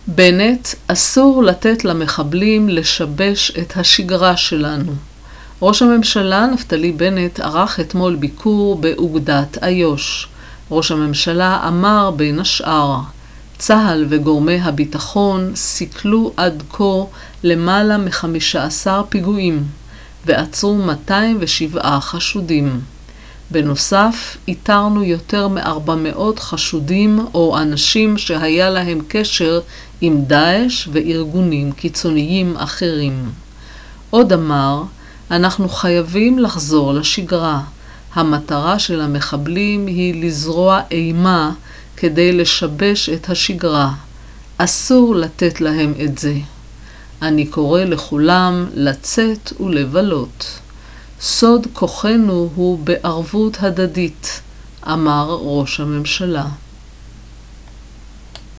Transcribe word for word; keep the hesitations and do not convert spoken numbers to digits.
בנט, אסור לתת למחבלים לשבש את השגרה שלנו. ראש הממשלה נפתלי בנט ערך אתמול ביקור באוגדת איו"ש. ראש הממשלה אמר בין השאר, צה"ל וגורמי הביטחון סיכלו עד כה למעלה מ-חמישה עשר פיגועים ועצרו מאתיים ושבעה חשודים. בנוסף, איתרנו יותר מ-ארבע מאות חשודים או אנשים שהיה להם קשר עם דאעש וארגונים קיצוניים אחרים. עוד אמר, אנחנו חייבים לחזור לשגרה. המטרה של המחבלים היא לזרוע אימה כדי לשבש את השגרה. אסור לתת להם את זה. אני קורא לכולם לצאת ולבלות. סוד כוחנו הוא בערבות הדדית, אמר ראש הממשלה.